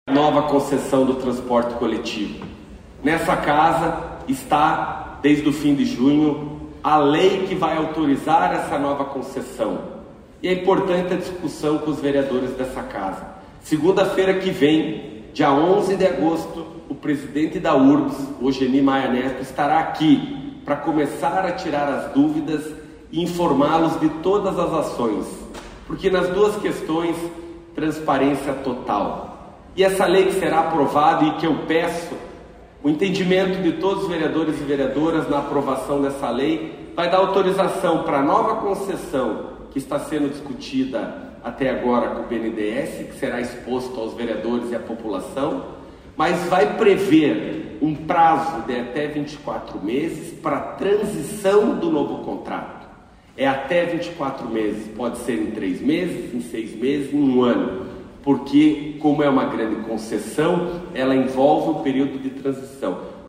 Nova concessão do transporte coletivo. Nessa casa está, desde o fim de junho, a lei que vai autorizar essa nova concessão. E é importante a discussão com os vereadores dessa casa. Segunda-feira que vem, dia 11 de agosto, o presidente da URBS, o Ogeni Maia Neto, estará aqui para começar a tirar as dúvidas e informá-los de todas as ações. Porque nas duas questões, transparência total. E essa lei que será aprovada e que eu peço o entendimento de todos os vereadores e vereadoras na aprovação dessa lei, vai dar autorização para a nova concessão que está sendo discutida até agora com o BNDES, que será exposto aos vereadores e à população, mas vai prever um prazo de até 24 meses para a transição do novo contrato. É até 24 meses, pode ser em 3 meses, em 6 meses, em 1 ano. Porque, como é uma grande concessão, ela envolve um período de transição.